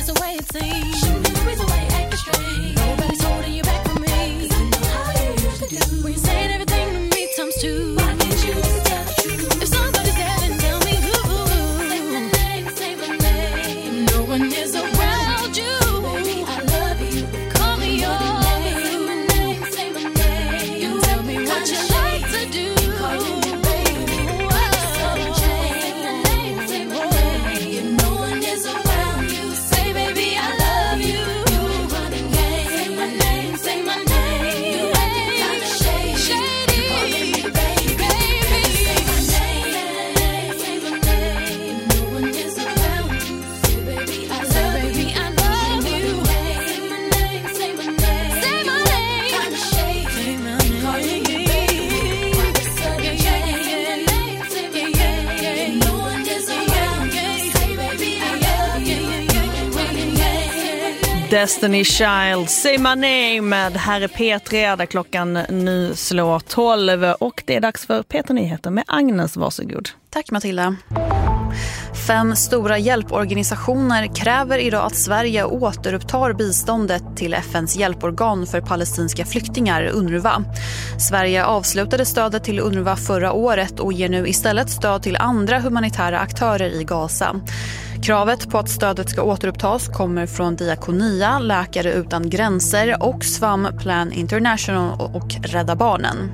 just the way it seems. Shouldn't be the reason why you're acting strange. Nobody's holding you back from me. 'Cause I know how you usually do. When you're saying everything to me times two. Why can't you just tell the truth? If somebody's there, then tell me who. Say my name, say my name. No one is around you. Baby, I love you. Call me yours. Say my name, say my name. You tell me what you like to do. Calling me baby. Sudden change. Say my name, say my name. If no one is around you, say baby I love you. You running game. Say my name, say my name. You acting kinda shady. Calling me baby. Say my name, say my name. If no one is around you, say baby I love you. I love you. Say my name, say my name. Say my name. Kinda shady. Calling me baby. Sudden change. Say my name, say my name. If no one is around you, say baby I love you. Running game. Destiny Child, Say My Name med Här är P3 där klockan nu slår 12 och det är dags för P3 Nyheter med Agnes, varsågod. Tack Matilda. 5 stora hjälporganisationer kräver idag att Sverige återupptar biståndet till FNs hjälporgan för palestinska flyktingar, UNRWA. Sverige avslutade stödet till UNRWA förra året och ger nu istället stöd till andra humanitära aktörer i Gaza. Kravet på att stödet ska återupptas kommer från Diakonia, Läkare utan gränser, Oxfam, Plan International och Rädda Barnen.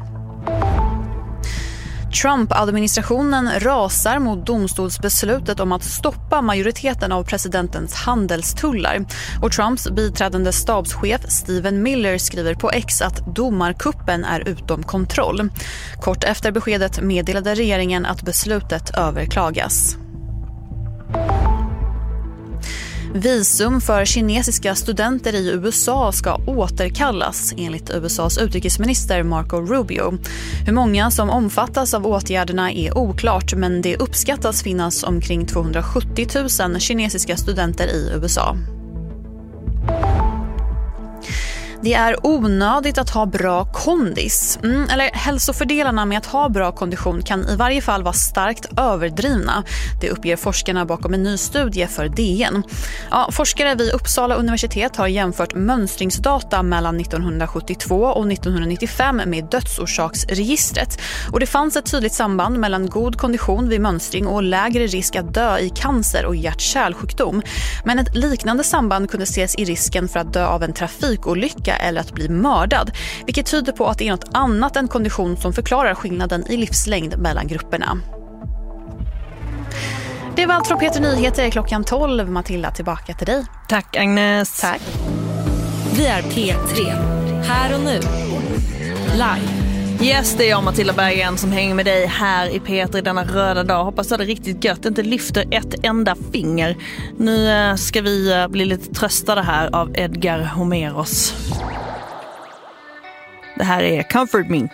Trump-administrationen rasar mot domstolsbeslutet om att stoppa majoriteten av presidentens handelstullar. Och Trumps biträdande stabschef Stephen Miller skriver på X att domarkuppen är utom kontroll. Kort efter beskedet meddelade regeringen att beslutet överklagas. Visum för kinesiska studenter i USA ska återkallas enligt USAs utrikesminister Marco Rubio. Hur många som omfattas av åtgärderna är oklart, men det uppskattas finnas omkring 270 000 kinesiska studenter i USA. Det är onödigt att ha bra kondis. Eller hälsofördelarna med att ha bra kondition kan i varje fall vara starkt överdrivna. Det uppger forskarna bakom en ny studie för DN. Ja, forskare vid Uppsala universitet har jämfört mönstringsdata mellan 1972 och 1995 med dödsorsaksregistret. Och det fanns ett tydligt samband mellan god kondition vid mönstring och lägre risk att dö i cancer och hjärt-kärlsjukdom. Men ett liknande samband kunde ses i risken för att dö av en trafikolycka eller att bli mördad, vilket tyder på att det är något annat än kondition som förklarar skillnaden i livslängd mellan grupperna. Det var allt från P3 Nyheter klockan 12. Matilda, tillbaka till dig. Tack Agnes. Tack. Vi är P3, här och nu, live. Yes, det är jag Matilda Berggren som hänger med dig här i P3 denna röda dag. Hoppas att det är riktigt gött, inte lyfter ett enda finger. Nu ska vi bli lite tröstade här av Edgar Homeros. Det här är Comfort Me.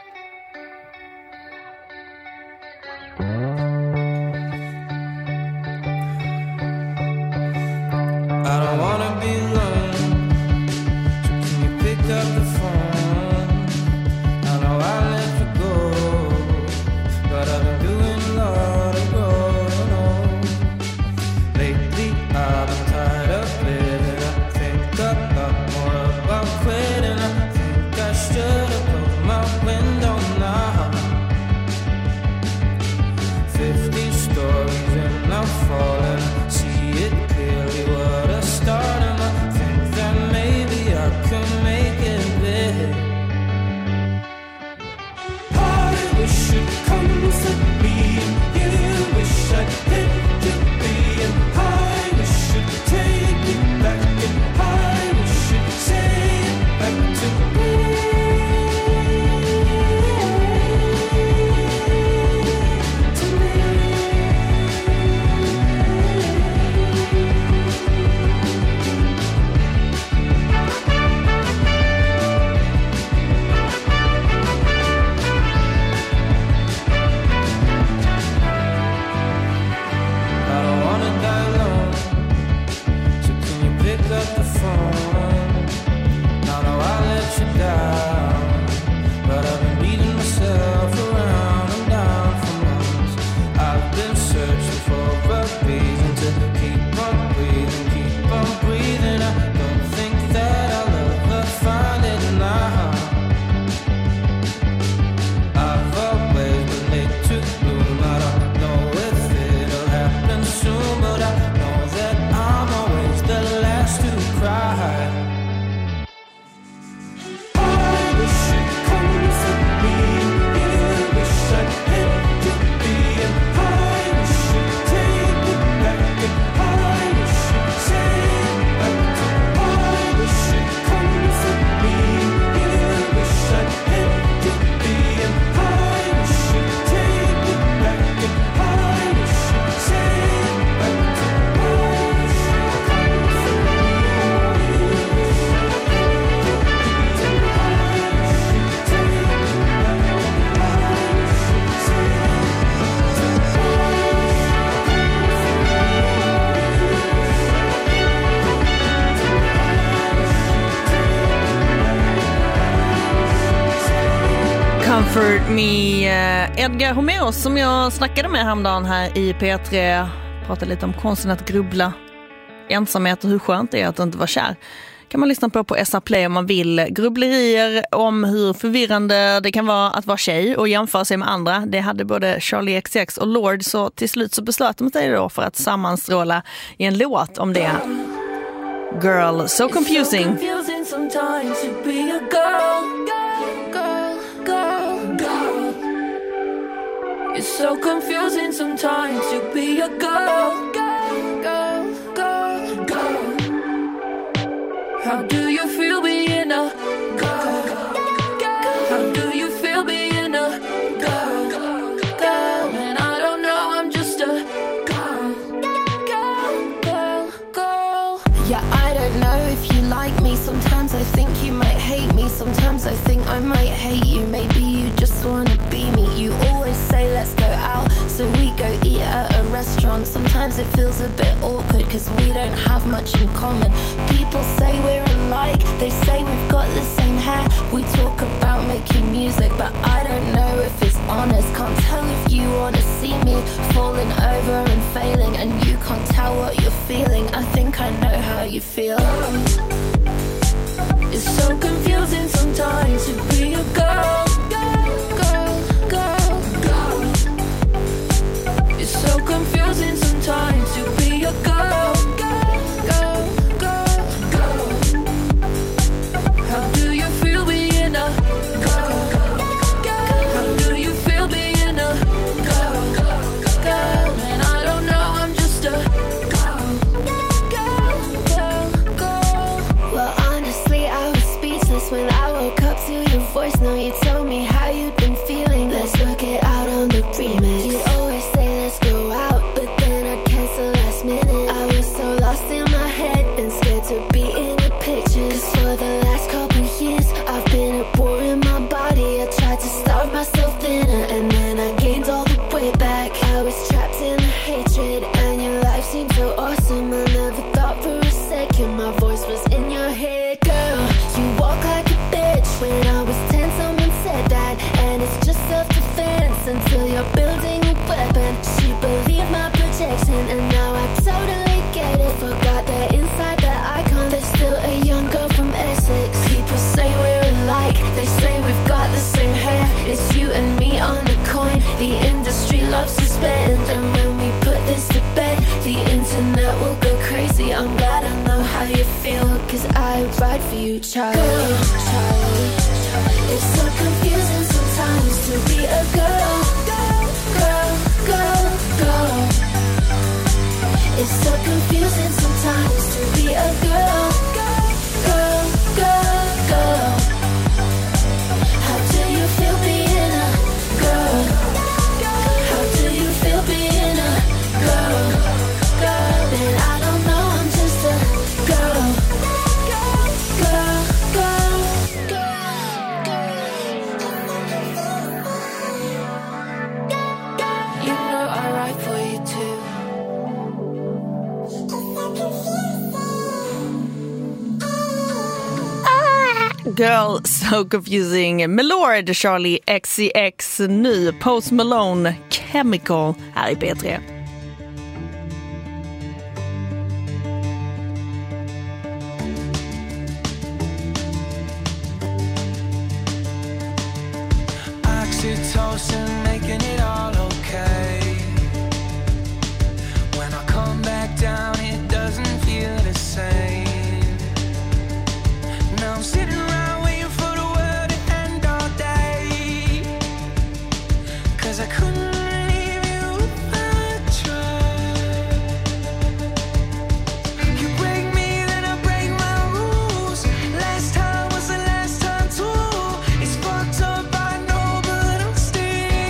I don't wanna be alone, so can you pick up the phone? I know I let you go, but I've been doing a lot of growing on. Lately I've been tired of living, I think a lot more about quitting. I think I should have closed my window now. 50 stories and I'm falling, see it clearly what a start. And I think that maybe I could make it big. I wish you'd come with me, you wish I'd hit you be, and I wish you'd take it back, and I wish you'd say it back to me. To me. Comfort Me. Edgar Homeros som jag snackade med häromdagen här i P3 pratade lite om konsten att grubbla, ensamhet och hur skönt det är att inte vara kär. Kan man lyssna på SR Play om man vill. Grubblerier om hur förvirrande det kan vara att vara tjej och jämföra sig med andra. Det hade både Charlie XCX och Lord, så till slut så beslöt de sig då för att sammanstråla i en låt om det. Girl, so confusing. Confusing sometimes to be a girl, girl, girl, girl. It's so confusing sometimes to be a girl, girl, girl, girl, girl. How do you feel being a girl? How do you feel being a girl? Girl, and I don't know, I'm just a girl, girl, girl, girl. Yeah, I don't know if you like me. Sometimes I think you might hate me. Sometimes I think I might hate you. Maybe you just wanna be me. You always say let's go out, so we go eat at a restaurant. Sometimes it feels a bit awkward cause we don't have much in common. People say we're alike, they say we've got the same hair. We talk about making music, but I don't know if it's honest. Can't tell if you wanna see me falling over and failing, and you can't tell what you're feeling. I think I know how you feel. It's so confusing sometimes to be a girl, girl, girl, girl. It's so confusing sometimes to be a girl, girl, girl, girl. How do you feel being a girl? How do you feel being a girl? Girl, and I don't know, I'm just a girl, girl, girl. Well, honestly, I was speechless when I woke up to your voice. Now you tell me how you've been feeling. Let's work it out on the remix. You always say let's go out, but then I'd cancel last minute. I was so lost in my head and scared to be in the pictures. 'Cause for the last couple years I've been a bore in my body. I tried to starve myself thinner, and then I gained all the weight back. I was trapped in the hatred, and your life seemed so awesome. I never thought for a second my voice was in your head. Girl, you walk like a bitch. When I was 10 someone said that, and it's just self-defense until you're building a weapon. She believed my protection, and now I totally get it. Forgot that inside that icon there's still a young girl from Essex. People say we're alike, they say we've got the same hair. It's you and me on the coin. The industry loves to spend, and when we put this to bed, the internet will go crazy. I'm glad I know how you feel, 'cause I ride for you, Charlie. Charlie. It's so confusing sometimes to be a girl, girl, girl, girl. It's so confusing sometimes to be a girl, girl, girl, girl. How do you feel being a girl? How do you feel being a girl? Girl, and I don't know, I'm just a girl, girl, girl, girl. You know I write for you too. Girl, so confusing. Milord, Charlie XCX, ny Post Malone, Chemical här i P3. Oxytocin making it all okay. When I come back down, it doesn't feel the same. Now I'm sitting around waiting for the world to end all day. 'Cause I couldn't leave you if I tried. You break me, then I break my rules. Last time was the last time too. It's fucked up, I know, but I'm still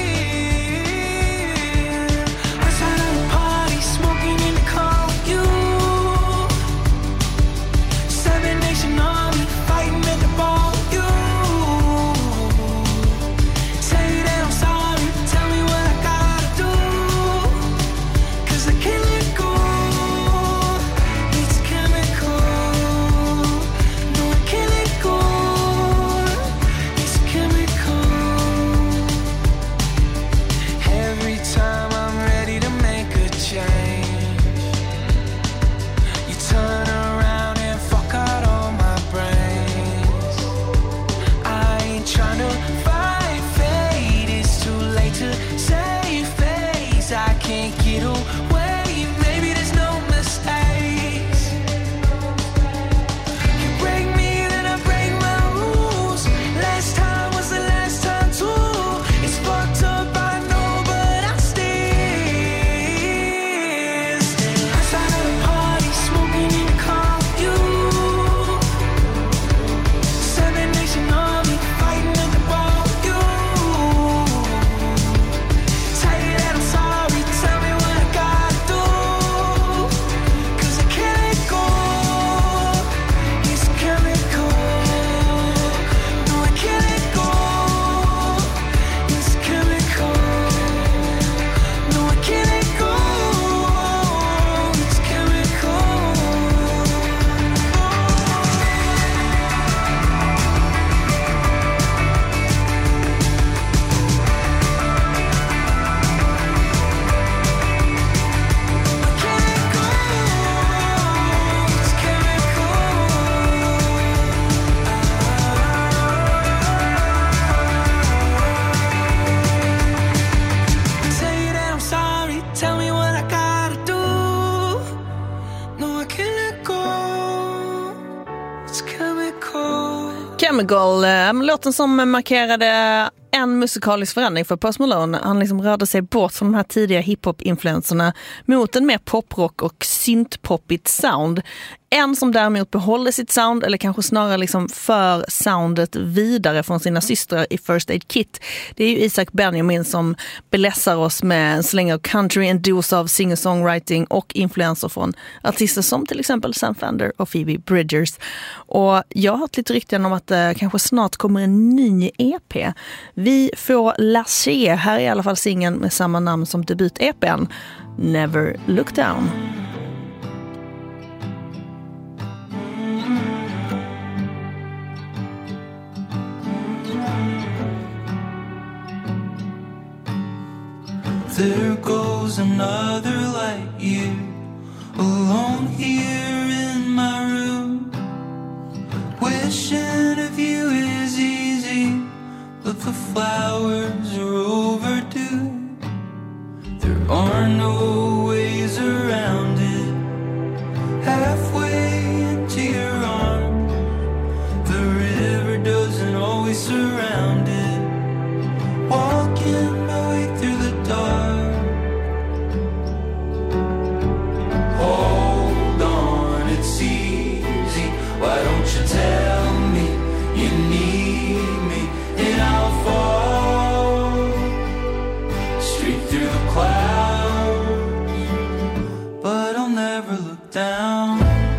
Chemical, låten som markerade en musikalisk förändring för Post Malone. Han liksom rörde sig bort från de här tidiga hiphop-influenserna mot en mer poprock och syntpoppigt sound. En som däremot behåller sitt sound, eller kanske snarare liksom för soundet vidare från sina systrar i First Aid Kit. Det är ju Isaac Benjamin som belässar oss med en släng av country, en dos av singer-songwriting och influenser från artister som till exempel Sam Fender och Phoebe Bridgers. Och jag har hört lite rykten om att det kanske snart kommer en ny EP. Vi får Lachey, här är i alla fall singeln med samma namn som debut-EPn, Never Look Down. There goes another light year, alone here in my room. Wishing of you is easy, but the flowers are overdue. There are no ways around it. Halfway into your arms, the river doesn't always surround it. Walking my way through the dark. Hold on, it's easy. Why don't you tell me you need me, and I'll fall straight through the clouds, but I'll never look down.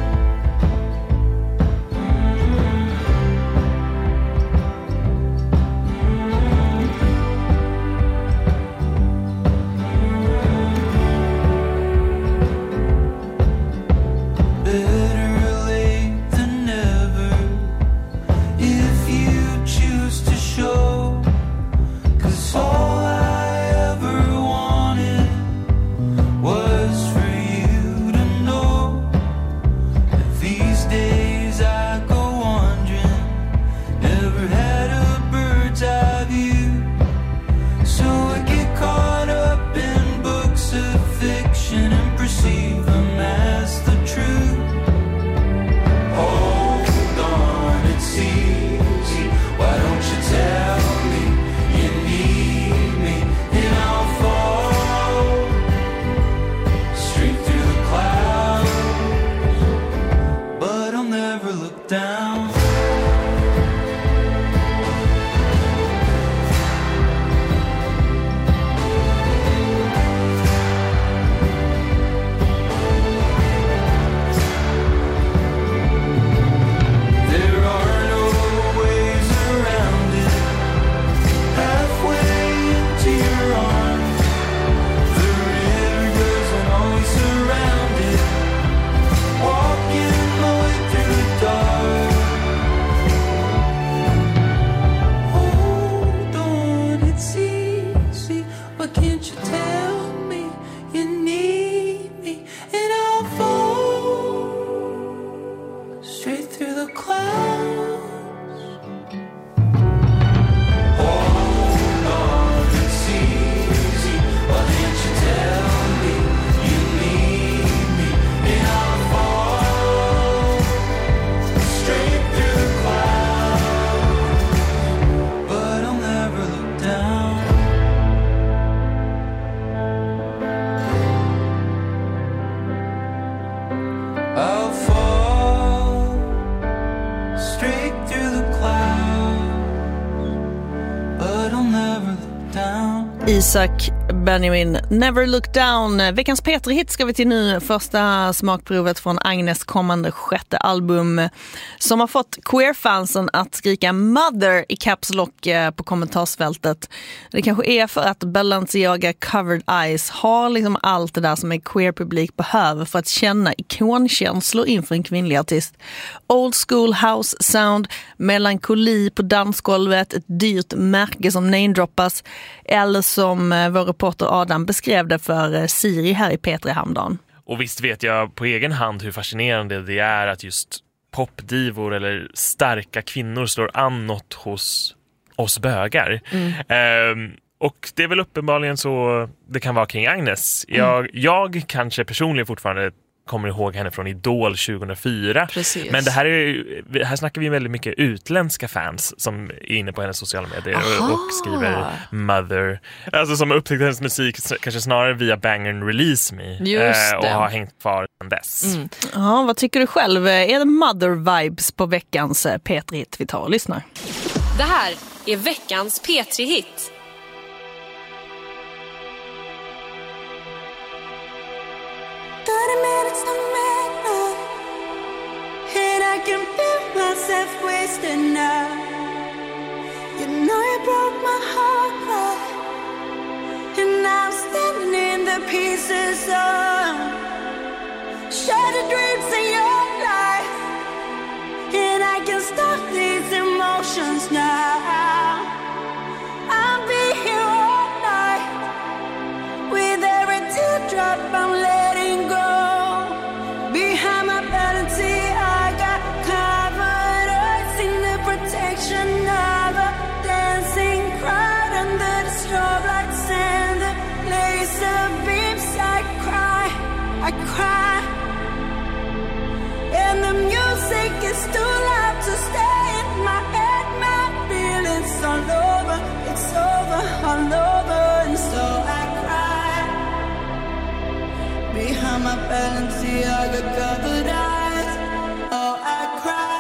Isaac Benjamin, Never Look Down. Veckans P3-hit ska vi till nu. Första smakprovet från Agnes kommande 6:e album, som har fått queerfansen att skrika Mother i caps lock på kommentarsfältet. Det kanske är för att Balenciaga Covered Eyes har liksom allt det där som en queer-publik behöver för att känna ikonkänslor inför en kvinnlig artist. Old school house sound, melankoli på dansgolvet, ett dyrt märke som namedroppas, eller som vår reporter Adam beskrev det för Siri här i P3 häromdagen. Och visst vet jag på egen hand hur fascinerande det är att just popdivor eller starka kvinnor slår an något hos oss bögar. Och det är väl uppenbarligen så det kan vara kring Agnes. Jag kanske personligen fortfarande kommer ihåg henne från Idol 2004. Precis. Men här snackar vi väldigt mycket utländska fans som är inne på hennes sociala medier och skriver Mother. Alltså som har upptäckt hennes musik kanske snarare via Bang & Release Me. Och har hängt kvar sedan dess. Ja, vad tycker du själv? Är det Mother-vibes på veckans P3-hit vi tar och lyssnar? Det här är veckans P3-hit. And I can feel myself wasting now. You know you broke my heart, and now I'm standing in the pieces of shattered dreams in your life. And I can stop these emotions now. I'll be here all night with every teardrop I'm letting go. Behind my vanity, I got covered up in the protection of a dancing crowd under the strobe lights and the laser beams. I cry, and the music is too loud to stay in my head. My feelings all over, it's over, all over, and so I cry. Behind my fantasy, I got covered eyes. Oh, I cry.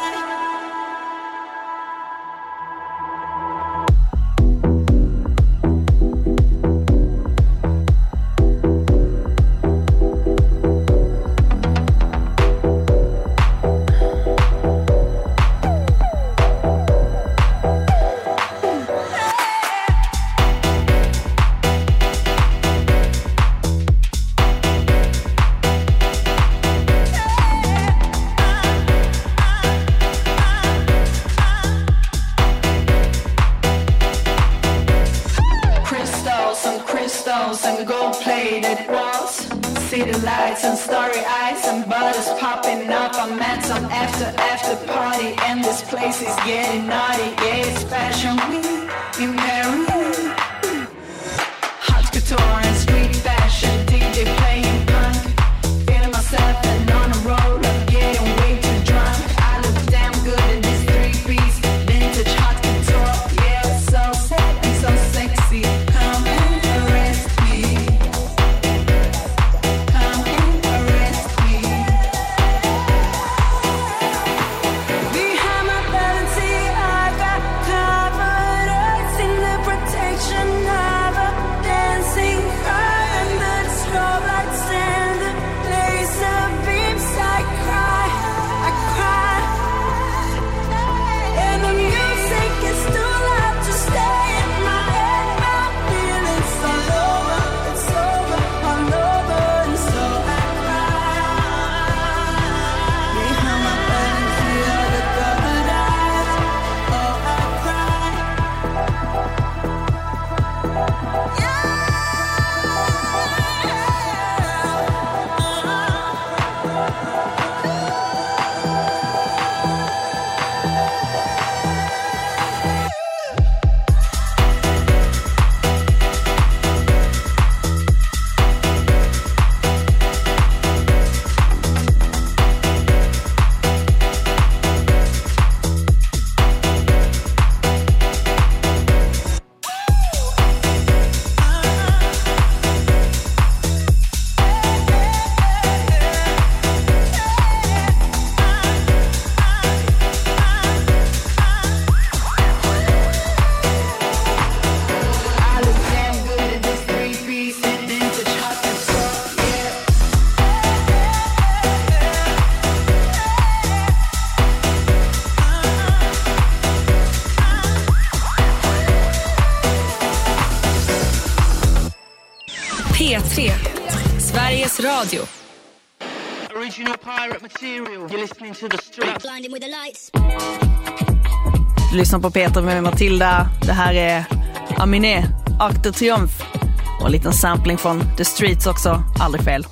And gold-plated walls, city lights and starry eyes and bottles popping up. I'm at some after party and this place is getting naughty. Yeah, it's fashion week in Paris. Hot couture and street fashion, DJ playing punk. Feeling myself and on a roll, I'm getting way too drunk. I look damn good in this three-piece vintage hot couture. Yeah, so sad and so sexy. Come and arrest me. Come and arrest me. Behind my vanity, I got covered up in the protection of a dancing crowd under the strobe lights and the laser beams. I cry, and the music is too loud to stay in my head. My feelings all over, it's over, all over, and so I cry. Behind my fantasy, I got covered eyes. Oh, I cry. I look damn good in this three-piece vintage hot couture. Yeah. P3, Sveriges Radio. Original pirate material. You're listening to the streets. Blinding with the lights. Du lyssnar på Peter med Matilda. Det här är Aminé, Arc de Triomphe. Och en liten sampling från The Streets också. Aldrig fel.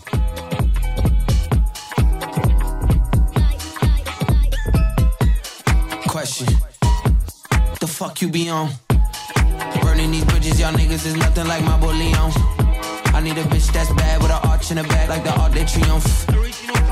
Question. The fuck you be on? Burning these bridges, y'all niggas is nothing like my boy Leon. I need a bitch that's bad with an arch in the back like the Arc de Triomphe.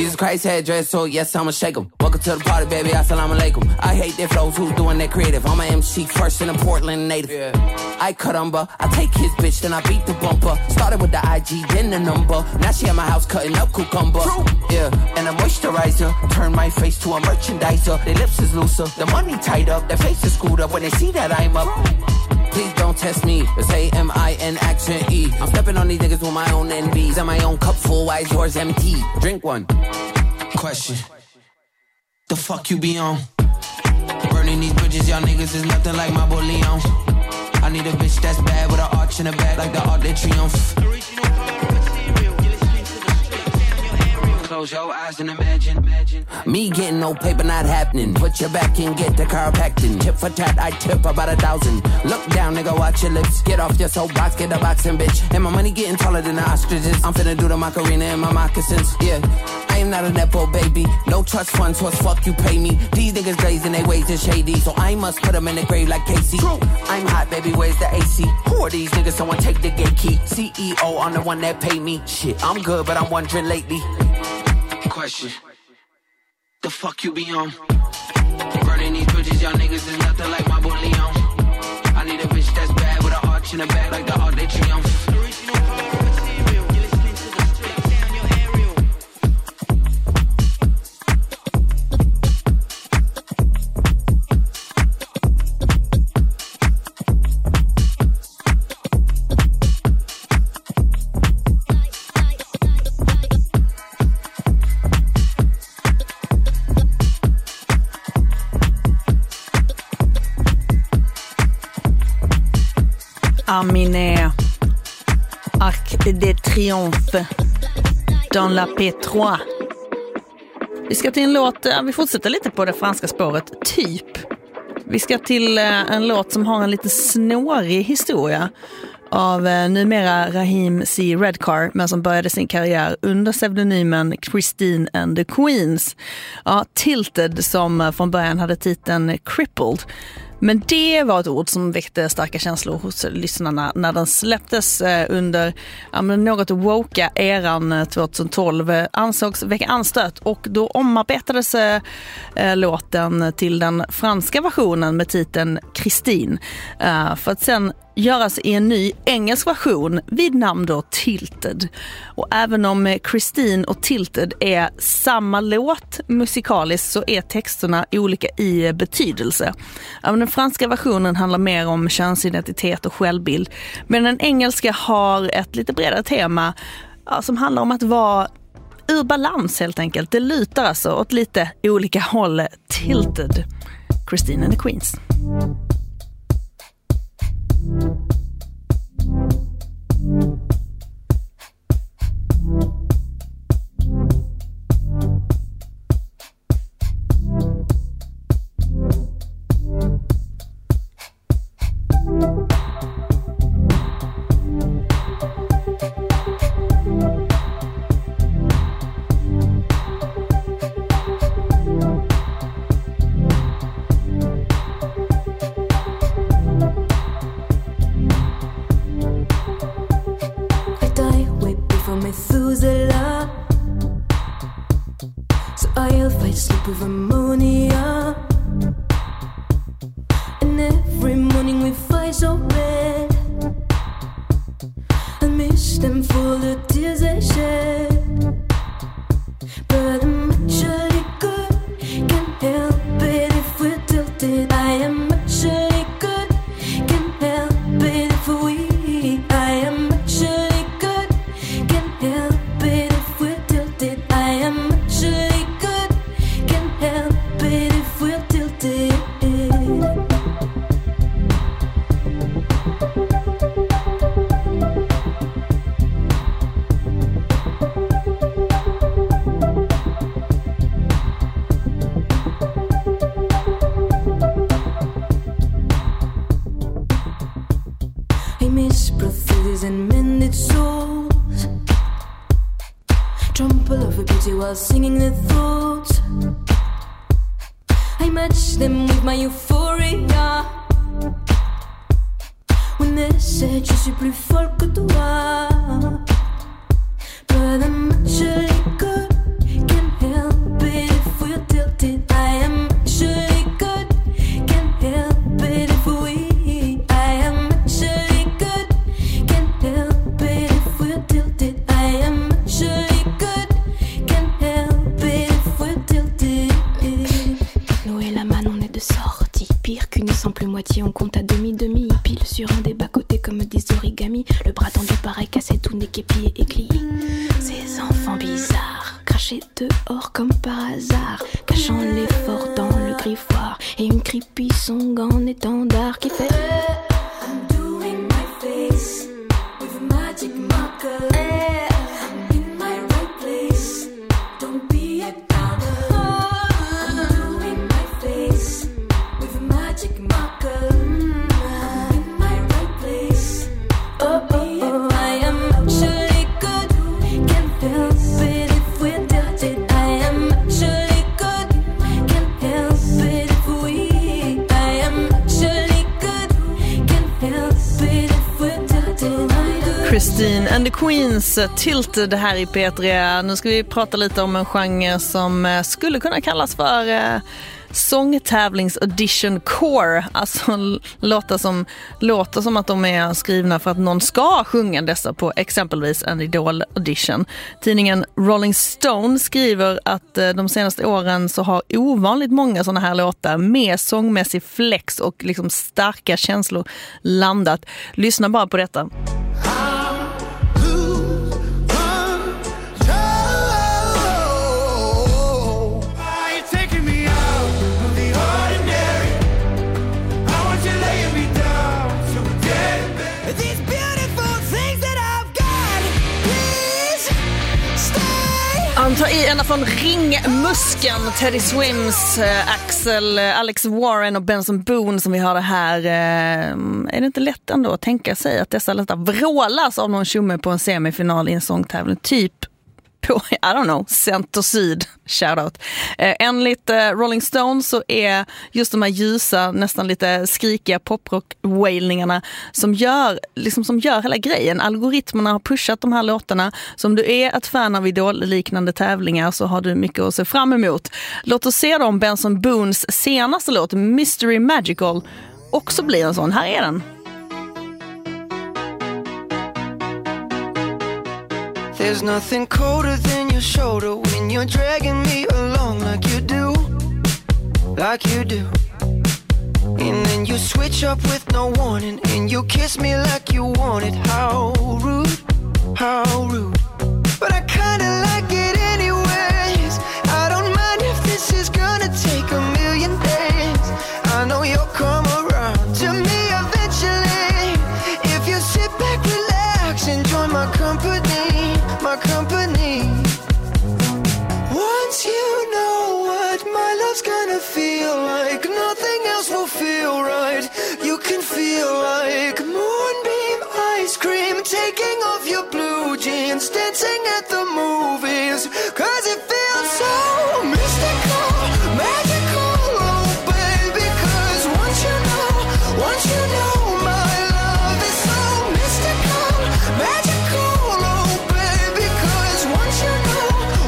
Jesus Christ had dress, so yes, I'ma shake 'em. Welcome to the party, baby, assalamu alaikum. I hate their flows, who's doing that creative? I'm a MC first and a Portland native. I cut umber, I take his bitch, then I beat the bumper. Started with the IG, then the number. Now she at my house cutting up cucumber. Yeah, and a moisturizer. Turn my face to a merchandiser. Their lips is looser, the money tied up. Their face is screwed up when they see that I'm up. Please don't test me, it's A-M-I-N accent E. I'm stepping on these niggas with my own envies. And my own cup full, why is yours empty? Drink one. Question. The fuck you be on? Burning these bridges, y'all niggas is nothing like my boy Leon. I need a bitch that's bad with an arch in the back like the Arc de Triomphe. Original pirate material. You're listening to the streets down your aerial. Close your eyes and imagine. Me getting no paper not happening. Put your back in, get the car packed in. Tip for tat, I tip about 1,000. Look down, nigga, watch your lips. Get off your soapbox, get a boxing, bitch. And my money getting taller than the ostriches. I'm finna do the Macarena in my moccasins. Yeah, I am not a nepo baby. No trust fund, so as fuck you pay me. These niggas glazing their ways is shady, so I must put them in the grave like Casey. True. I'm hot, baby, where's the AC? Who are these niggas? Someone take the gate key. CEO, I'm the one that pay me. Shit, I'm good, but I'm wondering lately. Question. The fuck you be on? Burning these bridges, y'all niggas is nothing like my boy Leon. I need a bitch that's bad with an arch in the back like the Arc de Triomphe. Original pirate material. You're listening to the streets down your aerial. Aminé, Arc de Triomphe, dans la P3. Vi ska till en låt, vi fortsätter lite på det franska spåret, typ. Vi ska till en låt som har en lite snårig historia av numera Raheem C. Redcar, men som började sin karriär under pseudonymen Christine and the Queens. Ja, Tilted, som från början hade titeln Crippled. Men det var ett ord som väckte starka känslor hos lyssnarna när den släpptes under något woka eran 2012. Ansågs väcka anstöt, och då omarbetades låten till den franska versionen med titeln Christine, för att sen göras i en ny engelsk version vid namn då Tilted. Och även om Christine och Tilted är samma låt musikaliskt, så är texterna olika i betydelse. Den franska versionen handlar mer om könsidentitet och självbild, men den engelska har ett lite bredare tema som handlar om att vara ur balans helt enkelt. Det lutar alltså åt lite olika håll. Tilted, Christine and the Queens. But I'm actually good, can moitié, on compte à demi-demi. Pile sur un des bas-côtés comme des origamis. Le bras tendu pareil, cassé, tout n'est qu'épié et plié. Ces enfants bizarres, crachés dehors comme par hasard, cachant l'effort dans le griffoir. Et une creepy song en étendard qui fait I'm doing my face with a magic marker. I'm in my right place, don't be a downer. I'm doing my face with a magic marker. I'm in my right place, don't be a downer. I am actually good, can't help it if we're tilted. I am actually good, can't help it if we. I am actually good, can't help it if we're tilted. Christine and the Queens, Tilted här i P3. Nu ska vi prata lite om en genre som skulle kunna kallas för sångtävlings audition core. Alltså låter som att de är skrivna för att någon ska sjunga dessa på exempelvis en Idol audition. Tidningen Rolling Stone skriver att de senaste åren så har ovanligt många sådana här låtar med sångmässig flex och liksom starka känslor landat. Lyssna bara på detta. Han tar i ända från ringmuskeln. Teddy Swims, Alex Warren och Benson Boone som vi hörde här. Är det inte lätt ändå att tänka sig att dessa låtar vrålas av någon tjomme på en semifinal i en sångtävling? Typ på, I don't know, Center Syd, shoutout. Enligt Rolling Stone så är just de här ljusa, nästan lite skrikiga poprock-wailningarna som gör hela grejen. Algoritmerna har pushat de här låtarna. Så om du är ett fan av Idol-liknande tävlingar så har du mycket att se fram emot. Låt oss se då om Benson Boones senaste låt, Mystery Magical, också blir en sån. Här är den. There's nothing colder than your shoulder when you're dragging me along like you do. And then you switch up with no warning and you kiss me like you want it. How rude, but I kinda like it anyways. I don't mind if this is gonna take a million days. I know you'll come around to me eventually. If you sit back, relax, and join my company. Once you know what my love's gonna feel like, nothing else will feel right. You can feel like moonbeam ice cream, taking off your blue jeans, dancing at the movies, 'cause it feels so mystical, magical, oh baby. 'Cause once you know my love is so mystical, magical, oh baby. 'Cause once you know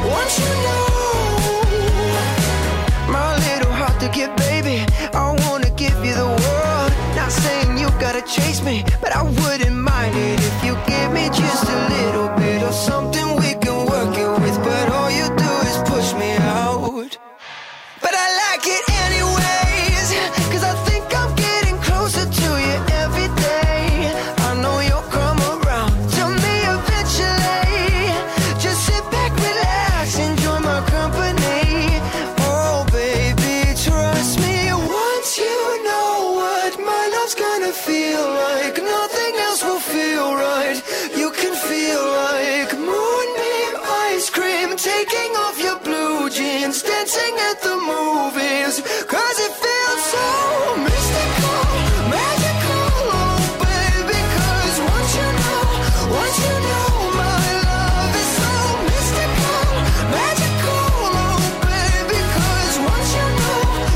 my little heart to get, baby, I wanna give you the world. Not saying you gotta chase me, but I wouldn't mind it if you give me just a little bit of something we can work it with. But all you do is push me out. But I like it anyways, 'cause I think I'm getting closer to you every day. I know you'll come around to me eventually. Just sit back, relax, enjoy my company. Oh baby, trust me. Once you know what my love's gonna feel like, nothing else will feel right. You can feel like moonbeam ice cream, taking off your blue jeans, dancing at the movies, 'cause it feels so mystical, magical, oh baby. 'Cause once you know my love is so mystical, magical, oh baby. 'Cause once you know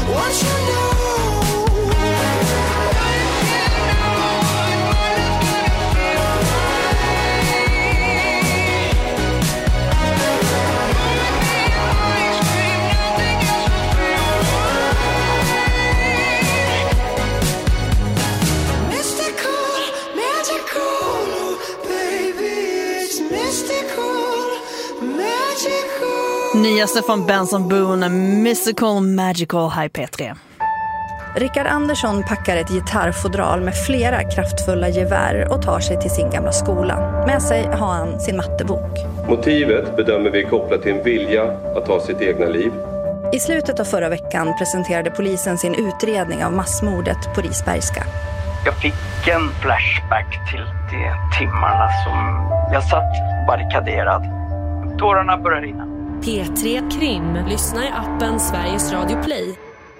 mystical, magical, oh baby. It's mystical, magical. Nyaste från Benson Boone, Mystical Magical, här i P3. Rickard Andersson packar ett gitarrfodral med flera kraftfulla gevär och tar sig till sin gamla skola. Med sig har han sin mattebok. Motivet bedömer vi kopplat till en vilja att ta sitt egna liv. I slutet av förra veckan presenterade polisen sin utredning av massmordet på Risbergska. Jag fick en flashback till de timmarna som jag satt barrikaderad. Tårarna börjar rinna. P3 Krim. Lyssna i appen Sveriges Radio Play.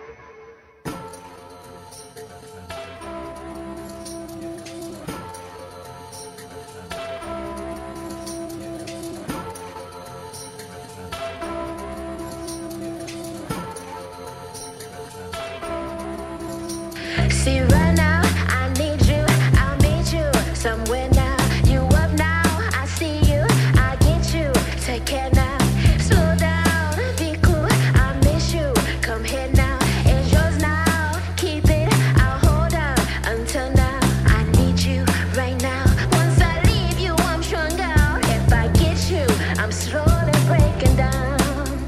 See right now, I need you, I'll meet you somewhere now. You up now, I see you, I get you. Take care now, slow down, be cool, I miss you. Come here now, it's yours now. Keep it, I'll hold on until now. I need you right now. Once I leave you, I'm strung out. If I get you, I'm slowly breaking down.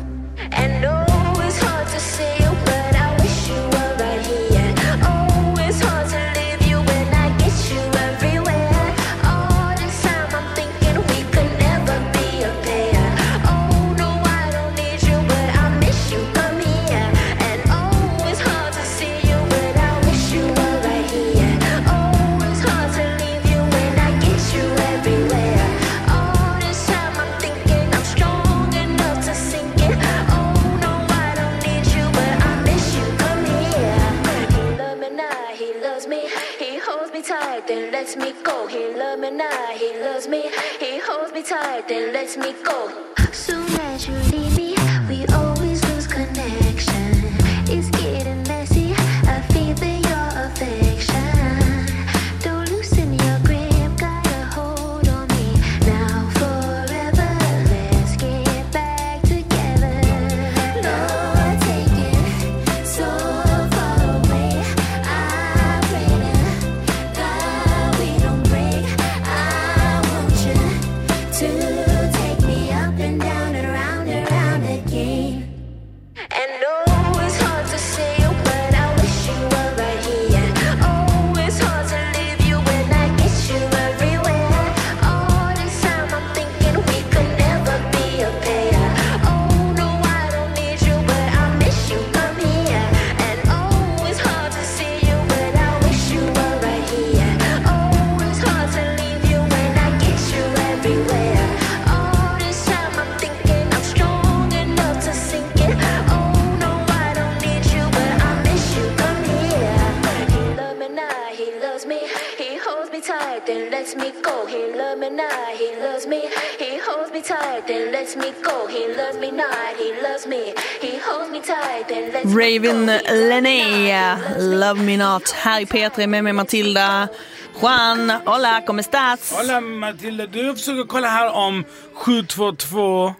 And no, it's hard to see you, but I wish you were right here. Oh, it's hard to leave you when I get you everywhere. All this time I'm thinking we could never be a pair. Oh, no, I don't need you, but I miss you, come here. And oh, it's hard to see you, but I wish you were right here. Oh, it's hard to leave you when I get you everywhere. All this time I'm thinking I'm strong enough to sink it. Oh, no, I don't need you, but I miss you, come here. He love me now, he loves me. He holds me tight, then lets me go. He love me now, he loves me. He holds me tight, then lets me go. Soon as you leave me, we always lose connection. It's getting messy, I feel your affection. Don't loosen your grip, got a hold on me. Now forever, let's get back together. Lord, take it so far away. I pray to God we don't break. I want you to take me up and down and around again. And oh, it's hard to see you, but I wish you were right here. Oh, it's hard to leave you when I get you everywhere. All this time I'm thinking we could never be a pair. Oh, no, I don't need you, but I miss you, come here. And oh, it's hard to see you, but I wish you were right here. Oh, it's hard to leave you when I get you everywhere. All this time I'm thinking I'm strong enough to sink it. Oh, no, I don't need you, but I miss you, come here. He love me now, he loves me. He holds me tight, then lets me go. He love me now, he loves me. He holds me tight, then lets me go. He loves me not, he loves me. He holds me tight, then lets me go. Raven Lené, Love Me Not. Här i P3 med mig Matilda. Juan, hola, ¿cómo estás? Hola Matilda, du försöker kolla här om 722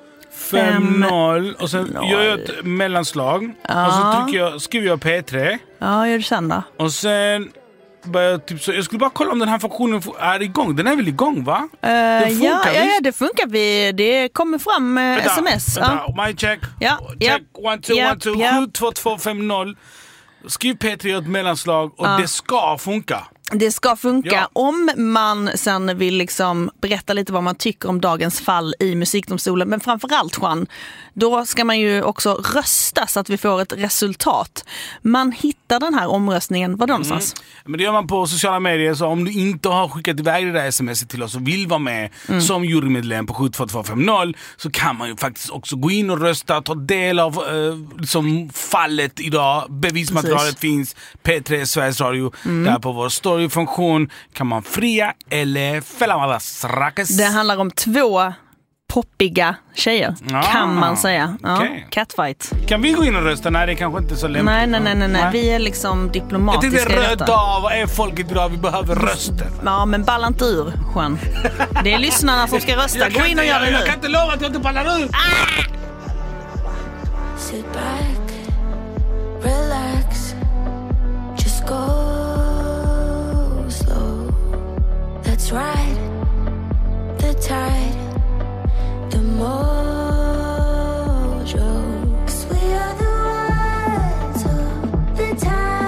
50 och sen gör jag ett mellanslag och så skriver jag P3. Ja, gör du sen då? Och sen börjar typ så, jag skulle bara kolla om den här funktionen är igång. Den är väl igång, va? Det funkar, ja, det funkar. Det kommer fram sms. Vänta, my check. Ja, check 1 2 1 2 722 50. Skriv P3 ett mellanslag och det ska funka. Det ska funka om man sen vill liksom berätta lite vad man tycker om dagens fall i musikdomstolen. Men framförallt, Juan, då ska man ju också rösta så att vi får ett resultat. Man hittar den här omröstningen, var någonstans? Men det gör man på sociala medier, så om du inte har skickat iväg det där sms till oss och vill vara med som jurymedlem på 72250 så kan man ju faktiskt också gå in och rösta, ta del av liksom fallet idag. Bevismaterialet finns, P3 Sveriges Radio, där på vår storyfunktion kan man fria eller fälla alla strax. Det handlar om 2 poppiga tjejer, kan man säga. Ja, okay. Catfight. Kan vi gå in och rösta? Nej, det är kanske inte så lämpligt. Nej. Vi är liksom diplomatiska. Jag tänkte röda av, vad är folket idag? Vi behöver röster. Ja, men balla inte ur, Juan. Det är lyssnarna som ska rösta. Gå in och gör det nu. Jag kan inte lova att jag inte ballar ur. Sit back, relax, just go slow. That's right, the tide, the mojo. 'Cause we are the ones of the tide.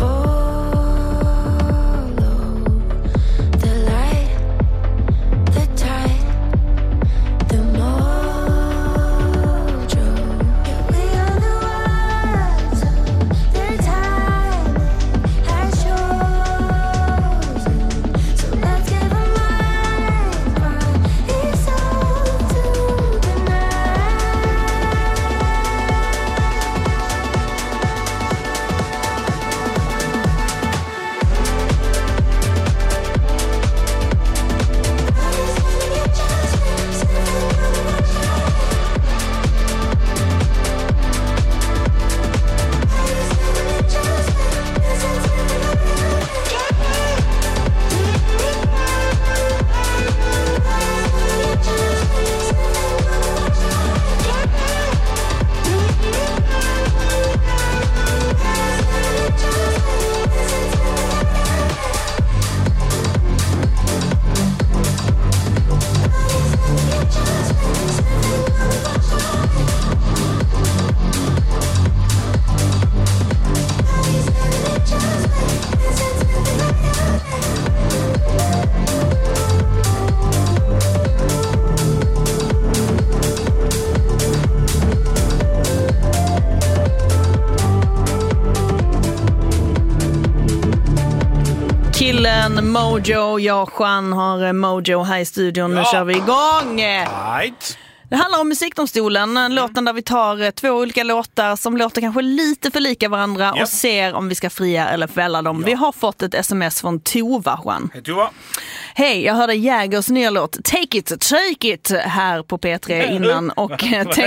Killen Mojo, jag Juan har Mojo här i studion. Nu kör vi igång. Right. Det handlar om Musikdomstolen, låten där vi tar 2 olika låtar som låter kanske lite för lika varandra och ser om vi ska fria eller fälla dem. Vi har fått ett sms från Tova, Juan. Hej Tova. Hej, jag hörde Jägers nya låt Take It här på P3 innan och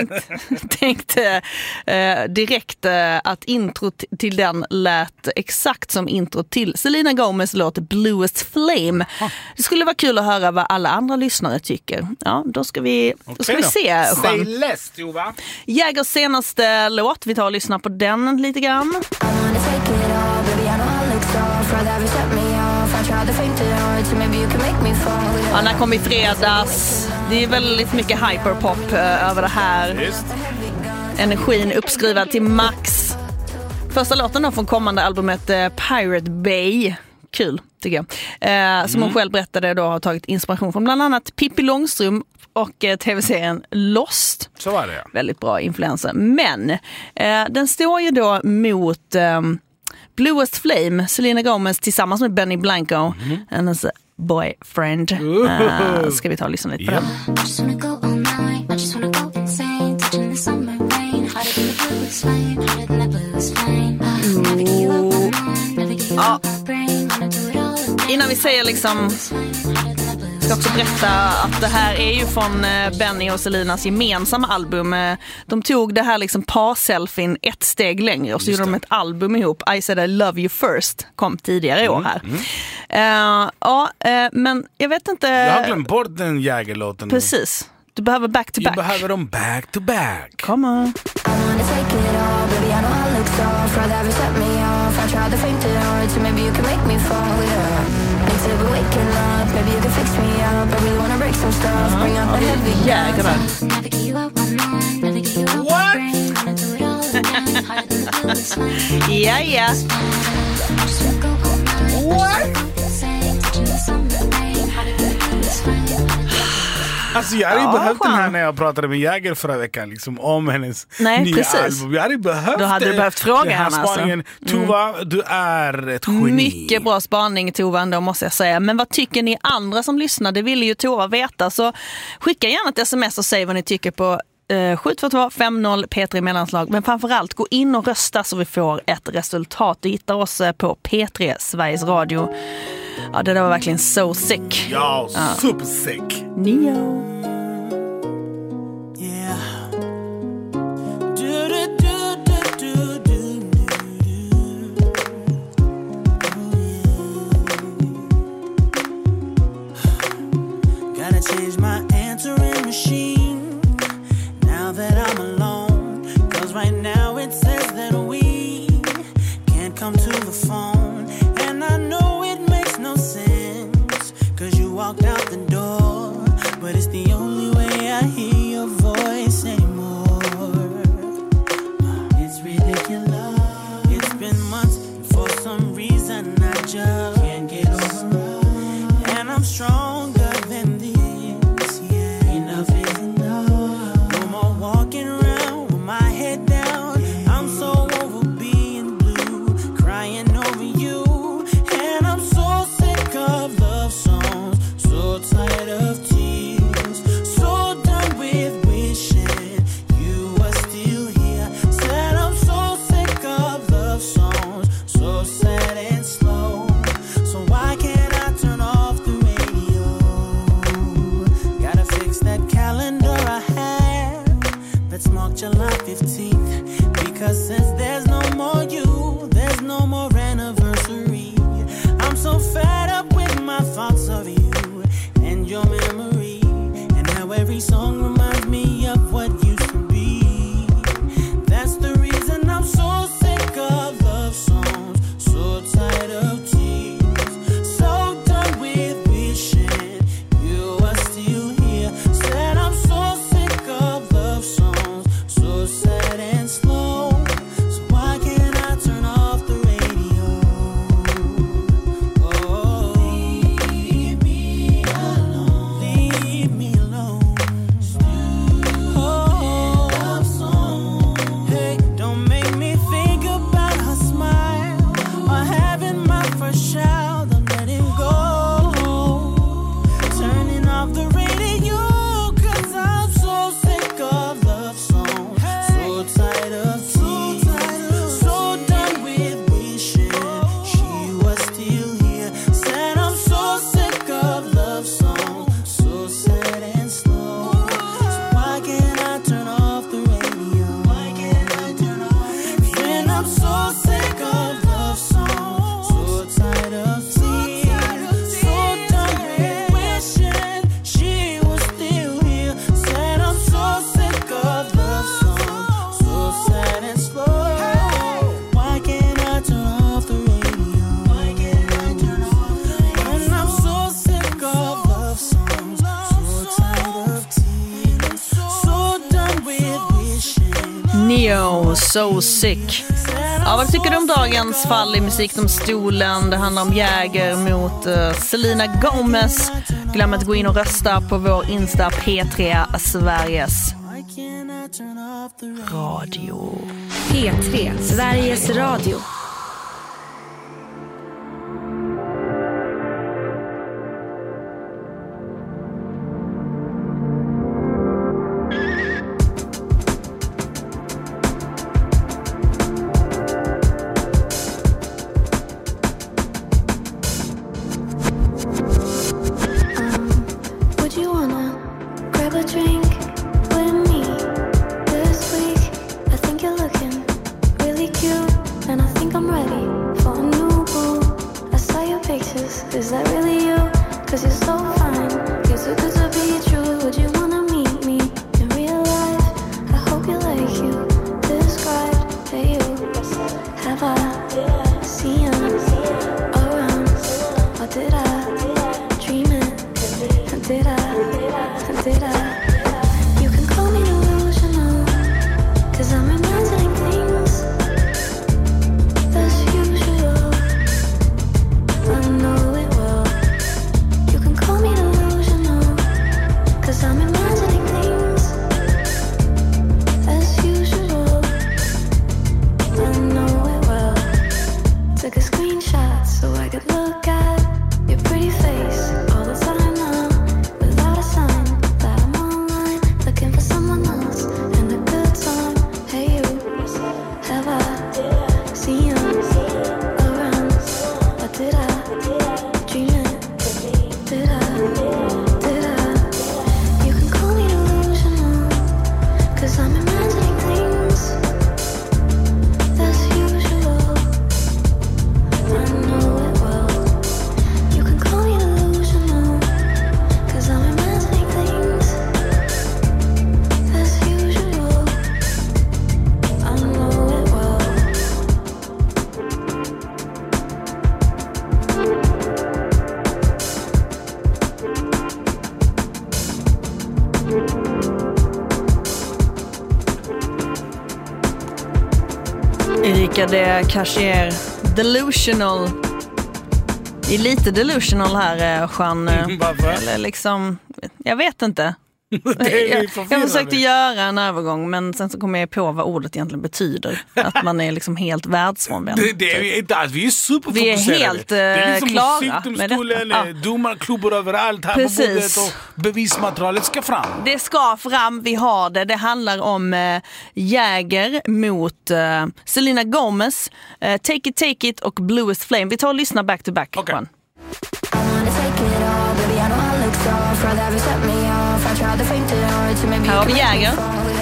tänkte direkt att intro till den lät exakt som intro till Selena Gomez låt Bluest Flame. Det skulle vara kul att höra vad alla andra lyssnare tycker. Ja, då ska vi se. Say less, Tova. Jägers senaste låt, vi tar och lyssnar på den lite grann. Ja, den kom i fredags. Det är väldigt mycket hyperpop över det här. Just. Energin uppskrivad till max. Första låten då från kommande albumet Pirate Bay. Kul, tycker jag. Som hon själv berättade då har tagit inspiration från bland annat Pippi Långstrump och tv-serien Lost. Så var det, ja. Väldigt bra influenser. Men den står ju då mot Bluest Flame, Selena Gomez tillsammans med Benny Blanco, hennes boyfriend. Ska vi ta och lyssna lite på den? Ja. Innan vi säger liksom, ska också berätta att det här är ju från Benny och Selinas gemensamma album. De tog det här liksom par-selfien ett steg längre och så gjorde de ett album ihop. I Said I Love You First kom tidigare i år här. Men jag vet inte. Jag har glömt bort den Jägerlåten. Precis. Du behöver back-to-back. Jag behöver dem back-to-back. Come on. Jägrar. What? Ja. What? Alltså jag hade behövt den här när jag pratade med Jäger förra veckan liksom, om hennes nya album. Jag hade behövt. Då hade du behövt fråga henne alltså. Tova, du är ett geni. Mycket bra spaning, Tova, ändå måste jag säga. Men vad tycker ni andra som lyssnar? Det ville ju Tova veta. Så skicka gärna ett sms och säg vad ni tycker på 72250 P3 mellanslag. Men framförallt gå in och rösta så vi får ett resultat. Du hittar oss på P3 Sveriges Radio. Ja, det där var verkligen so sick. Ja, super sick. Neo. Gotta change my answering machine now that I'm alone. 'Cause right now it says that we can't come to the phone. And I know it makes no sense, 'cause you walked out the door, but it's the only reason I just can't get over. And I'm stronger than this, yeah. Enough is enough. No more walking around with my head down. I'm so over being blue, crying over you. And I'm so sick of love songs, so tired of tears, so done with wishing you were still here. Said I'm so sick of love songs, so sad and slow. So why can't I turn off the radio? Gotta fix that calendar I have that's marked July 15th. Because since there's no more you, there's no more anniversary. I'm so fed up with my thoughts of you and your memory, and how every song reminds me of what used to be. That's the reason I'm so sick of love songs, so tired of tears, so done with wishing you were still here. Said I'm so sick of love songs, so sad and slow. So why can't I turn off the radio? Oh, leave me alone. Leave me alone. Oh, love song. Hey, don't make me think about her smile or having my first child. I'm letting go. Turning off the radio, 'cause I'm so sick of love songs, so tired of tears, so done with wishing she was still here. Said I'm so sick of love songs, so sad and slow. So why can't I turn off the radio? Why can't I turn off? When I'm so sick of love songs, so tired of tears, so done with wishing she was still here. Said I'm so sick of love songs, so sad and slow. Why can't I turn off the radio? Why can't I turn off the radio? When I'm so sick of love songs, so tired of tears, so done with wishing. Neo, So Sick. Ja, vad tycker du om dagens fall i musikdomstolen? Det handlar om Jäger mot Selena Gomez. Glöm att gå in och rösta på vår Insta P3 Sveriges Radio. P3 Sveriges Radio. Would you wanna grab a drink with me this week? I think you're looking really cute, and I think I'm ready for a new boo. I saw your pictures, is that really you? 'Cause you're so fine, you're too good to be true. Would you wanna meet me in real life? I hope you like you described. Hey you, have I seen you around? Or did I dream it? Did I? You can call me delusional, 'cause I'm imagining things as usual. I know it well. You can call me delusional, 'cause I'm imagining things as usual. I know it well. Took a screenshot so I could look at your pretty face all the time now, without a sign that I'm online, looking for someone else and a good time. Hey you, have I seen you around? Or did I dream it? Did I? You can call me delusional, 'cause I'm imagining things as usual. I know it well. You can call me delusional, 'cause I'm imagining things as usual. I know it well. Erika de Casier, delusional. Det är lite delusional här, Jean. Varför? Eller liksom, jag vet inte. Jag försökte göra en övergång, men sen så kom jag på vad ordet egentligen betyder. Att man är liksom helt världsfrånvänd. Det är vi inte alls. Vi är superfokuserade. Vi är helt det är liksom klara med detta. Domarklubbor överallt här på bordet och bevismaterialet ska fram. Det ska fram, vi har det. Det handlar om Jäger mot Selena Gomez, Take It och Bluest Flame. Vi tar och lyssnar back to back. Okay. Här har vi Jäger.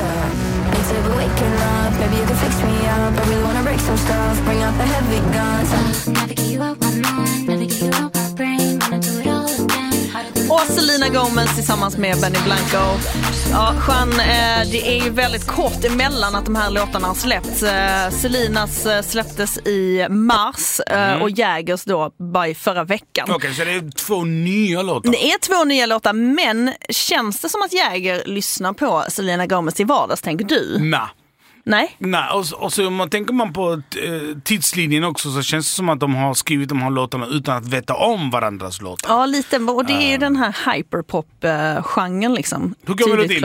Och Selena Gomez tillsammans med Benny Blanco. Ja, Jean, det är ju väldigt kort emellan att de här låtarna har släppts. Selinas släpptes i mars och Jägers då bara i förra veckan. Okej, så det är 2 nya låtar? Det är 2 nya låtar, men känns det som att Jäger lyssnar på Selena Gomez till vardags, tänker du? Nej. Och så om man tänker på tidslinjen också, så känns det som att de har skrivit de här låtarna utan att veta om varandras låtar. Ja, lite. Och det är ju den här hyperpop-genren liksom. Hur går melodin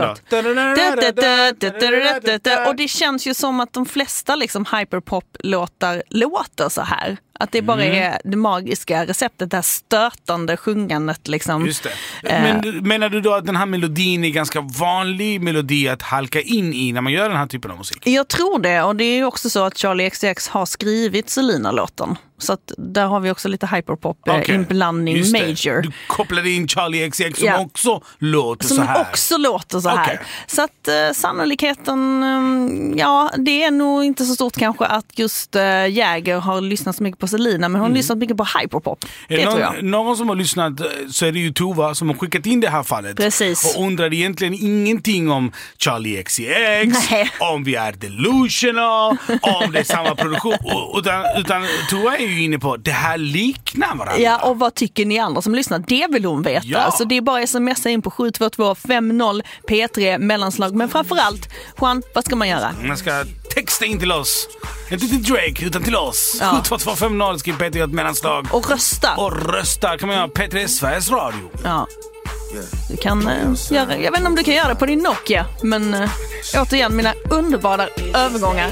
då? Och det känns ju som att de flesta liksom hyperpop-låtar låter så här. Att det bara är det magiska receptet, det här stötande sjungandet liksom. Just det. Men menar du då att den här melodin är ganska vanlig melodi att halka in i när man gör den här typen av musik? Jag tror det, och det är ju också så att Charlie XCX har skrivit Selena-låten. Så att där har vi också lite hyperpop-inblandning, major. Du kopplade in Charlie XCX som också låter så här. Som också låter så här. Så att sannolikheten, det är nog inte så stort kanske att just Jäger har lyssnat så mycket på Selena, men hon har lyssnat mycket på hyperpop. Det tror jag. Någon som har lyssnat, så är det ju Tova som har skickat in det här fallet. Precis. Och undrar egentligen ingenting om Charlie XCX, om vi är delusional, om det är samma produktion. Utan Tova är ju inne på det här liknar varandra. Ja, och vad tycker ni andra som lyssnar? Det vill hon veta. Ja. Så det är bara smsa in på 72250 P3 mellanslag. Men framförallt, Juan, vad ska man göra? Man ska texta in till oss. Inte till Drake, utan till oss. 72250 skriv P3 ett mellanslag. Och rösta. Och rösta kan man göra P3 Sveriges Radio. Ja. Du kan göra, jag vet inte om du kan göra det på din Nokia, men återigen, mina underbara övergångar.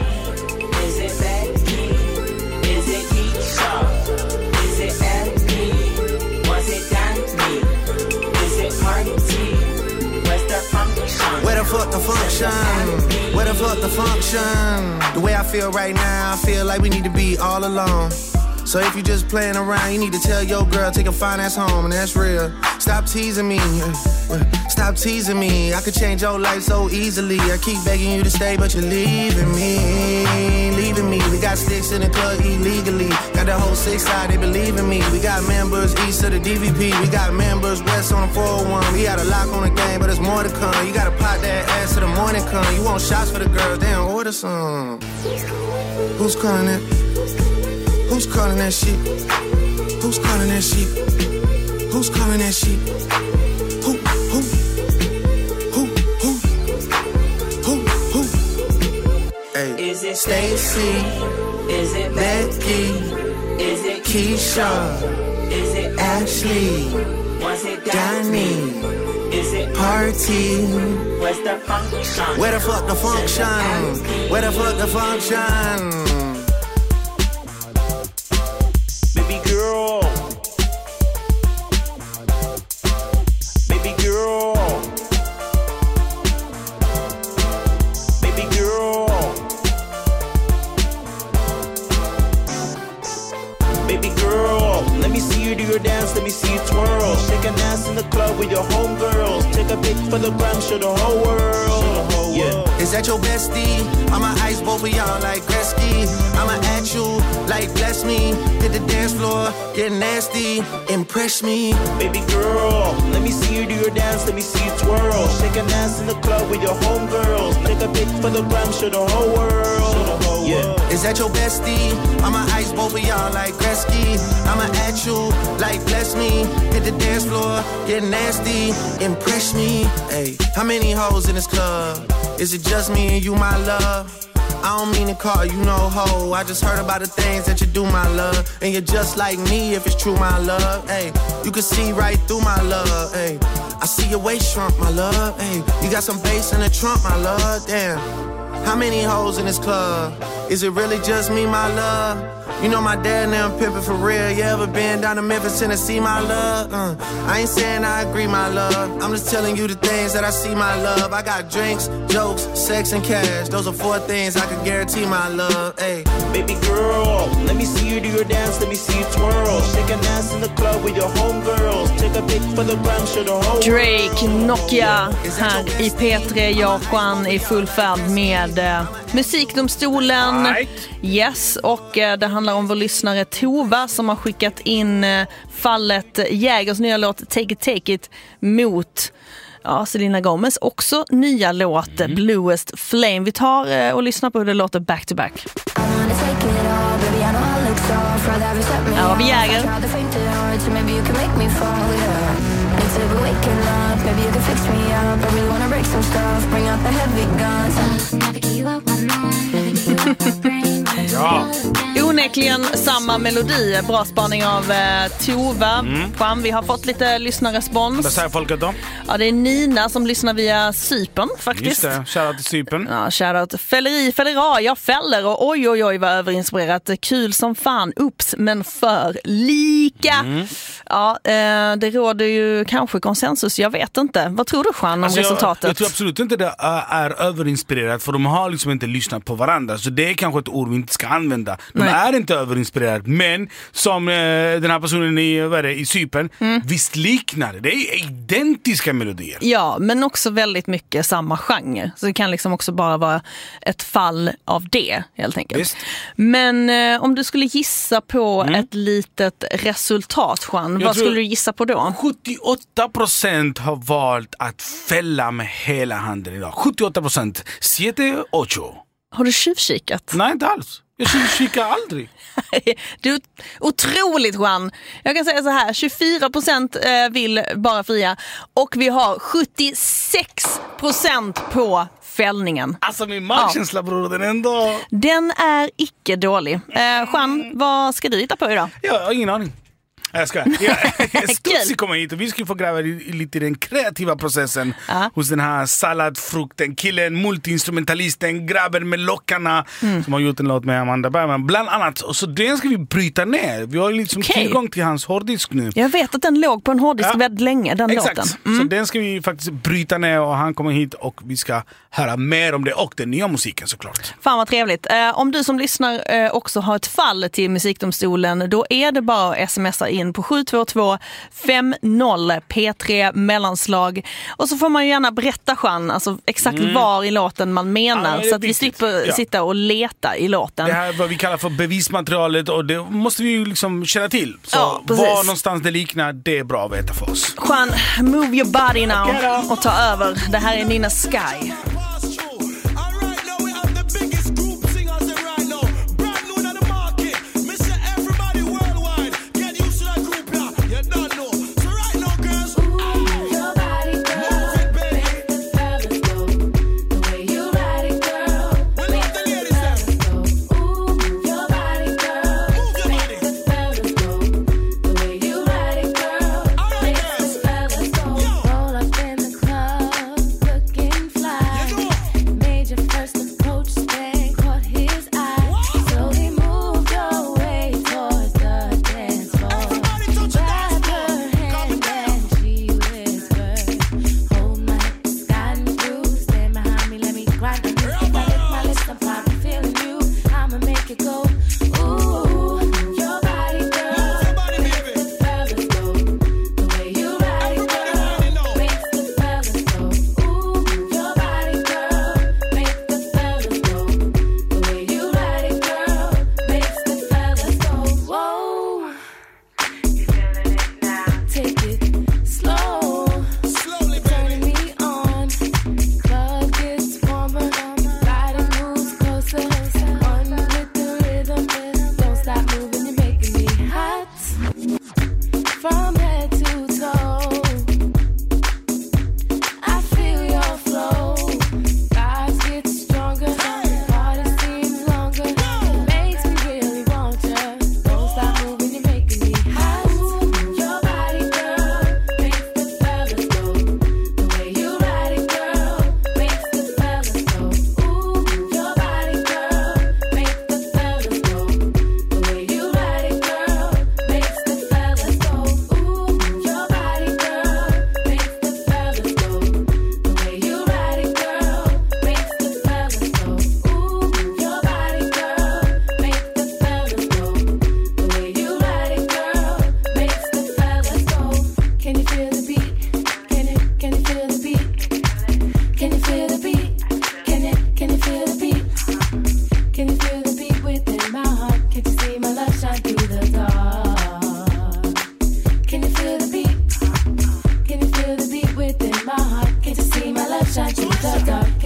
Where the fuck the function? Where the fuck the function? The way I feel right now, I feel like we need to be all alone. So if you just playing around, you need to tell your girl, take a fine ass home, and that's real. Stop teasing me, stop teasing me. I could change your life so easily. I keep begging you to stay, but you're leaving me, leaving me. We got sticks in the club illegally. Got the whole 6 side, they believe in me. We got members east of the DVP. We got members west on the 401. We got a lock on the game, but there's more to come. You gotta pot that ass till the morning come. You want shots for the girls, then order some. Who's calling it? Who's calling that shit? Who's calling that shit? Who's calling that shit? Who? Hey. Is it Stacy? Is it Becky? Is it Keisha? Is it Ashley? Was it Danny? Is it Party? Where's the function? Where the fuck the function? Where the fuck the function? Girl. Baby girl. Baby girl. Baby girl. Let me see you do your dance, let me see you twirl. Shake an ass in the club with your homegirls. Take a pic for the gram, show the whole world. Yeah. Is that your bestie? I'ma ice both of y'all like Gretzky. I'ma at you like bless me. Hit the dance floor, get nasty, impress me. Baby girl, let me see you do your dance, let me see you twirl. Shake an ass in the club with your homegirls. Take a pic for the gram, show the whole world. Yeah. Is that your bestie? I'ma ice both of y'all like Gretzky. I'ma at you like bless me. Hit the dance floor, get nasty, impress me. Hey, how many hoes in this club? Is it just me and you, my love? I don't mean to call you no hoe. I just heard about the things that you do, my love. And you're just like me if it's true, my love. Hey, you can see right through my love. Hey, I see your waist shrunk, my love. Hey, you got some bass in the trunk, my love. Damn, how many hoes in this club? Is it really just me, my love? You know my dad now pimpin' for real. You ever been down to Memphis, Tennessee, my love? I ain't saying I agree, my love. I'm just telling you the things that I see, my love. I got drinks, jokes, sex, and cash. Those are 4 things I can guarantee, my love. Hey, baby girl, let me see you do your dance, let me see you twirl. Shake and dance in the club with your homegirls. Take a pic for the gram, show the whole Drake, Nokia, här i P3, Japan i full färd med Musikdomstolen. Right. Yes, och det handlar om vår lyssnare Tova som har skickat in fallet Jägers nya låt Take It mot Selena Gomez också nya låt Bluest Flame. Vi tar och lyssnar på hur det låter back to back. Här har vi Jäger. Ja. Onekligen samma melodi. Bra spaning av Tova. Vi har fått lite lyssnarrespons. Vad säger folket då? Ja, det är Nina som lyssnar via Cypern faktiskt. Just det, shoutout till Cypern. Ja, shoutout. Fällera, jag fäller och oj vad överinspirerat. Kul som fan, ups, men för lika. Ja, det råder ju kanske konsensus, jag vet inte. Vad tror du, Juan, om resultatet? Jag tror absolut inte det är överinspirerat, för de har liksom inte lyssnat på varandra. Så det är kanske ett ord vi inte ska använda. De är inte överinspirerade, men som den här personen i Cypern, visst liknar det. Det är identiska melodier. Ja, men också väldigt mycket samma genre. Så det kan liksom också bara vara ett fall av det, helt enkelt. Visst. Men om du skulle gissa på ett litet resultat, Juan, vad skulle du gissa på då? 78% har valt att fälla med hela handen idag. 78%. 7-8. Har du tjuvkikat? Nej, inte alls. Jag tjuvkikar aldrig. Du är otroligt, Juan. Jag kan säga så här, 24% vill bara fria och vi har 76% på fällningen. Alltså min magkänsla, bror, den ändå... Den är icke dålig. Juan, vad ska du hitta på idag? Jag har ingen aning. Jag ska. Stutsi kommer hit och vi ska få gräva lite i den kreativa processen hos den här saladfrukten, killen, multiinstrumentalisten, grabben med lockarna som har gjort en låt med Amanda Bergman bland annat. Och så den ska vi bryta ner. Vi har liksom tillgång till hans hårddisk nu. Jag vet att den låg på en hårddisk väldigt länge, den låten. Så den ska vi faktiskt bryta ner och han kommer hit och vi ska höra mer om det och den nya musiken såklart. Fan vad trevligt. Om du som lyssnar också har ett fall till Musikdomstolen, då är det bara att smsa in på 722 50 P3 mellanslag. Och så får man ju gärna berätta, Juan, alltså exakt var i låten man menar, så att vi slipper sitta och leta i låten. Det här är vad vi kallar för bevismaterialet och det måste vi ju liksom känna till. Så var någonstans det liknar, det är bra att veta för oss. Juan, move your body now och ta över. Det här är Nina Sky.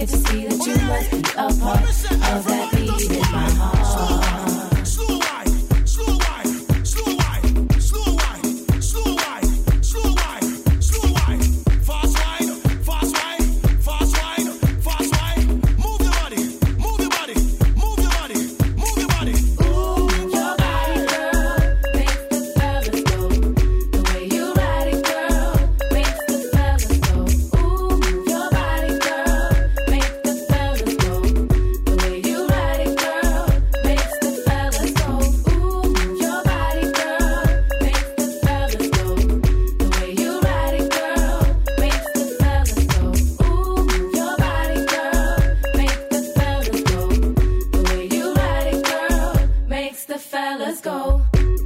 Can't you see that you must be a part of that beat in my heart? Slow wine, slow wine, slow wine, slow wine, slow wine, slow wine, slow wine, fast wine, fast wine, fast wine, fast wine. Move your body, move your body, move your body, move your body. Ooh, your body, girl, makes the fellas go. The way you ride it, girl, makes the fellas go. Ooh, your body, girl, makes the fellas go. The way you ride it, girl, makes the fellas go. Ooh, your body, girl, makes the fellas go. The way you ride it, girl, makes the fellas go. Ooh, your body, girl, makes the fellas go. The way you ride it, girl, makes the fellas go.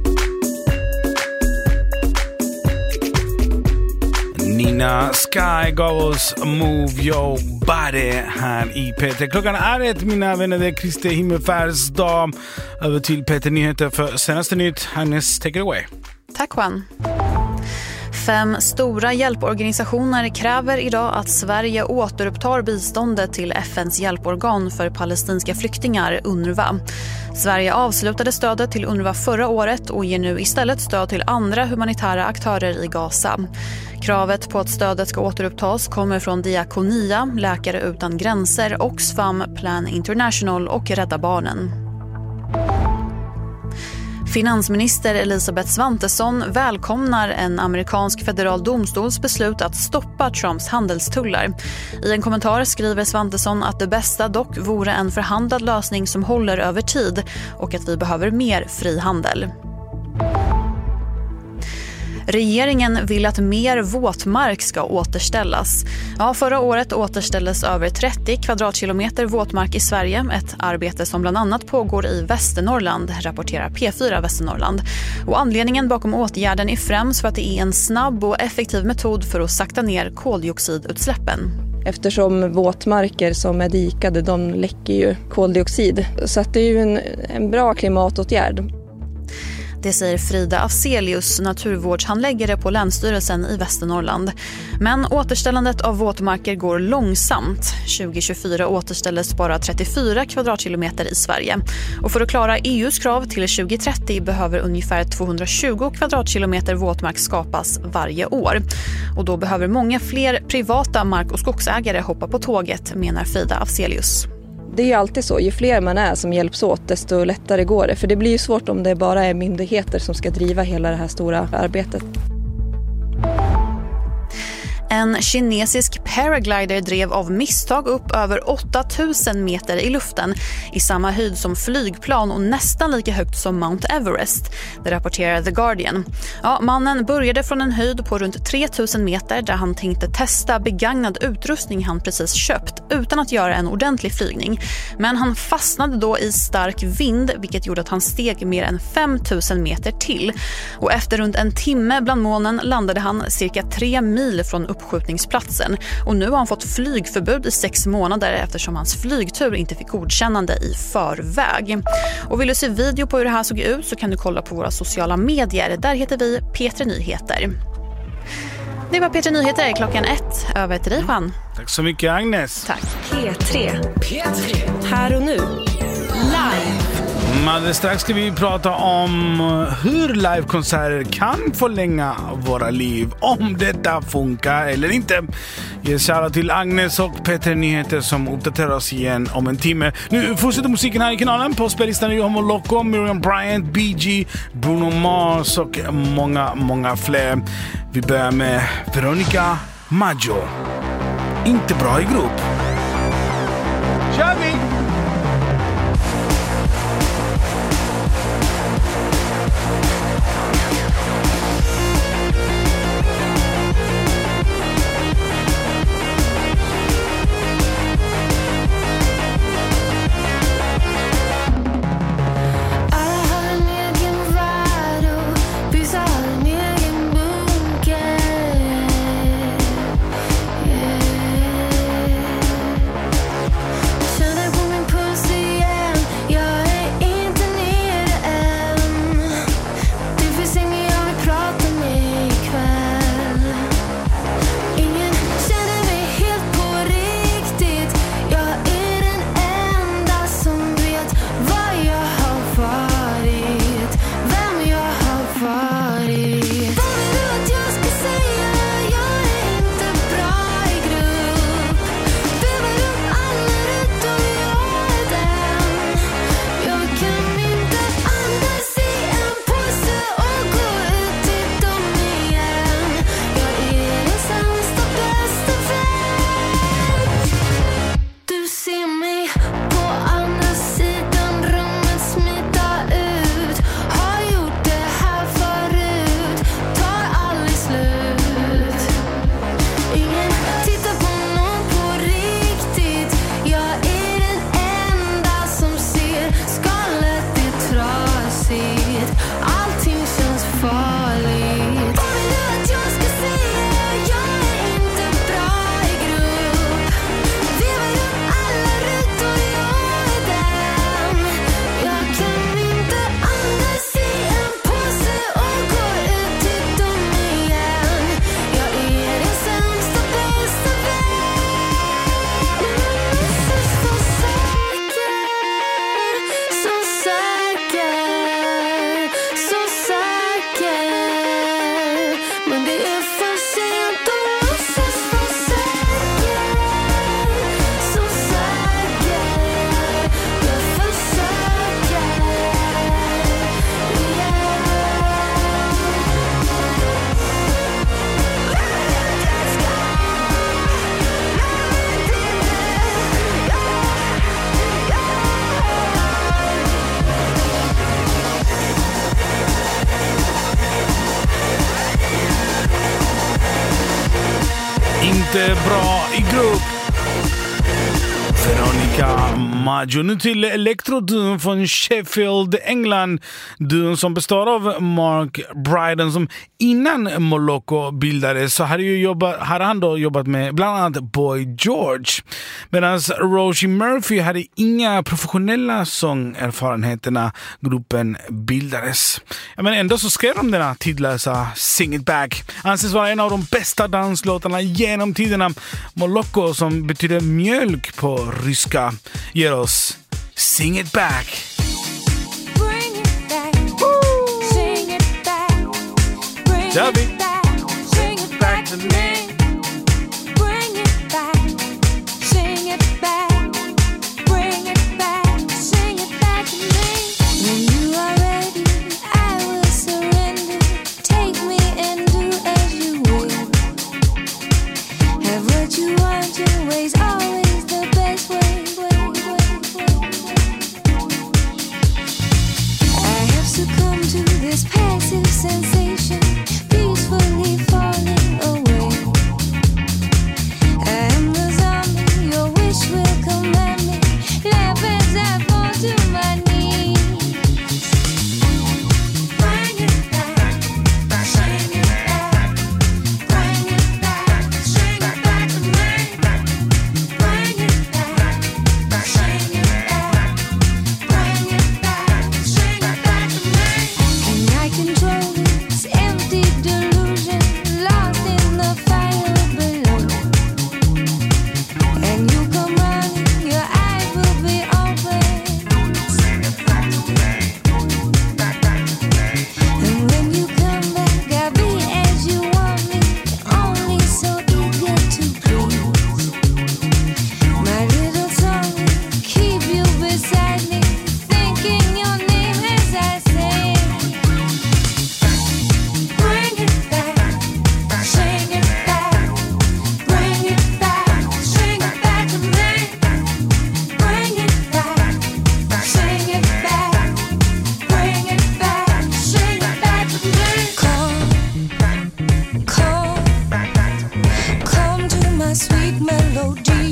Nina Sky gav oss Move Your Body här i P3. Klockan är ett, mina vänner, det är Kristi Himmelfärds dag. Över till P3 Nyheter för senaste nytt. Agnes, take it away. Tack Juan. 5 stora hjälporganisationer kräver idag att Sverige återupptar biståndet till FNs hjälporgan för palestinska flyktingar, UNRWA. Sverige avslutade stödet till UNRWA förra året och ger nu istället stöd till andra humanitära aktörer i Gaza. Kravet på att stödet ska återupptas kommer från Diakonia, Läkare utan gränser, Oxfam, Plan International och Rädda Barnen. Finansminister Elisabeth Svantesson välkomnar en amerikansk federal domstols beslut att stoppa Trumps handelstullar. I en kommentar skriver Svantesson att det bästa dock vore en förhandlad lösning som håller över tid och att vi behöver mer frihandel. Regeringen vill att mer våtmark ska återställas. Ja, förra året återställdes över 30 kvadratkilometer våtmark i Sverige. Ett arbete som bland annat pågår i Västernorrland, rapporterar P4 Västernorrland. Och anledningen bakom åtgärden är främst för att det är en snabb och effektiv metod för att sakta ner koldioxidutsläppen. Eftersom våtmarker som är dikade, de läcker ju koldioxid. Så att det är ju en bra klimatåtgärd. Det säger Frida Afzelius, naturvårdshandläggare på Länsstyrelsen i Västernorrland. Men återställandet av våtmarker går långsamt. 2024 återställdes bara 34 kvadratkilometer i Sverige. Och för att klara EUs krav till 2030 behöver ungefär 220 kvadratkilometer våtmark skapas varje år. Och då behöver många fler privata mark- och skogsägare hoppa på tåget, menar Frida Afzelius. Det är ju alltid så, ju fler man är som hjälps åt desto lättare går det. För det blir ju svårt om det bara är myndigheter som ska driva hela det här stora arbetet. En kinesisk paraglider drev av misstag upp över 8000 meter i luften i samma höjd som flygplan och nästan lika högt som Mount Everest. Det rapporterar The Guardian. Ja, mannen började från en höjd på runt 3000 meter där han tänkte testa begagnad utrustning han precis köpt utan att göra en ordentlig flygning. Men han fastnade då i stark vind, vilket gjorde att han steg mer än 5000 meter till. Och efter runt en timme bland molnen landade han cirka 3 mil från uppskjutningsplatsen. Och nu har han fått flygförbud i 6 månader eftersom hans flygtur inte fick godkännande i förväg. Och vill du se video på hur det här såg ut så kan du kolla på våra sociala medier. Där heter vi P3 Nyheter. Det var P3 Nyheter klockan 1. Över till dig, Juan. Tack så mycket, Agnes. Tack. P3. Här och nu. Live. Alldeles strax ska vi prata om hur livekonserter kan förlänga våra liv. Om detta funkar eller inte. Ge shoutout till Agnes och P3 Nyheter som uppdaterar oss igen om en timme. Nu fortsätter musiken här i kanalen. På spellistan är Johan Moloko, Miriam Bryant, BG, Bruno Mars och många fler. Vi börjar med Veronica Maggio. Inte bra i grupp. Kör vi! Känner på min Det är för sent att låtsas vara säker. Så säker. Jag försöker. Inte bra i grupp. Veronica Maggio. Nu till elektroduon från Sheffield, England. Duon som består av Mark Bryden, som innan Moloko bildades så hade han då jobbat med bland annat Boy George. Medan Rosie Murphy hade inga professionella sångerfarenheter när gruppen bildades. Men ändå så skrev de denna tidlösa Sing It Back. Anses vara en av de bästa danslåtarna genom tiderna. Moloko, som betyder mjölk på ryska, ger oss Sing It Back. Bring it back. Sing it back. Bring Kör vi. it back. Sing it back to me. Bring it back. Sing it back. Bring it back. Sing it back to me. When you are ready, I will surrender. Take me and do as you will. Have what you want, your ways always the best way. I have succumbed to this passive sensation, peacefully falling away. I am the zombie, your wish will command me. Laugh as I fall to my knees. Bring it back, sing it back. Bring it back, sing it back to me. Bring it back, sing it back. Bring it back, sing it back to me. Can I control this empty delusion, lost in the fire below? And you come running, your eyes will be open. And when you come back, I'll be as you want me, only so eager to please. My little song will keep you beside me, thinking your name as I sing. Bring it back, sing it back. Bring it back, sing it back to me. Bring it back, sing it back. Bring it back, sing it back to me. Come to my sweet melody.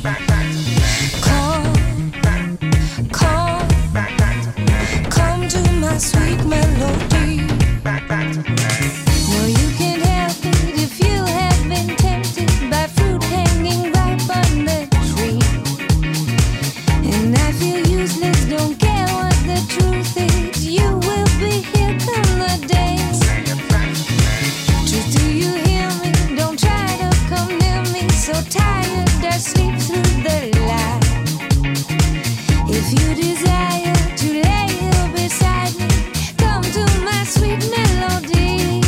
Come to my sweet melody. No, you can't help it if you have been tempted by fruit hanging ripe on the tree. And I feel useless, don't care what the truth is. You will be here come the day. Truth, do you hear me? Don't try to come near me. So tired, I sleep through the light. If you desire to lay here beside me, come to my sweet melody.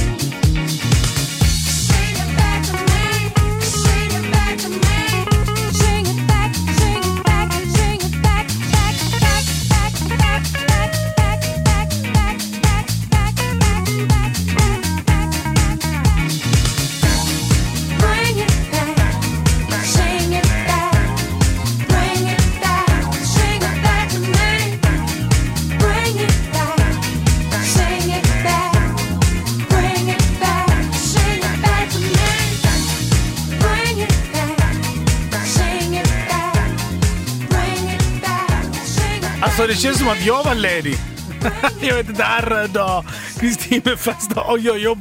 Sing it back to me, sing it back to me. Sing it back, sing it back, sing it back, back, back, back, back, back, back, back, back, back, back, Bring it back, sing it back. Bring it back, sing it back to me. Bring it back, sing it back. Bring it back, sing it back to me. Bring it back, sing it back. Bring it back, sing it back. Alltså det känns som att jag var ledig. Jag vet inte, här dag. Kristin med fasta och jag jobbar.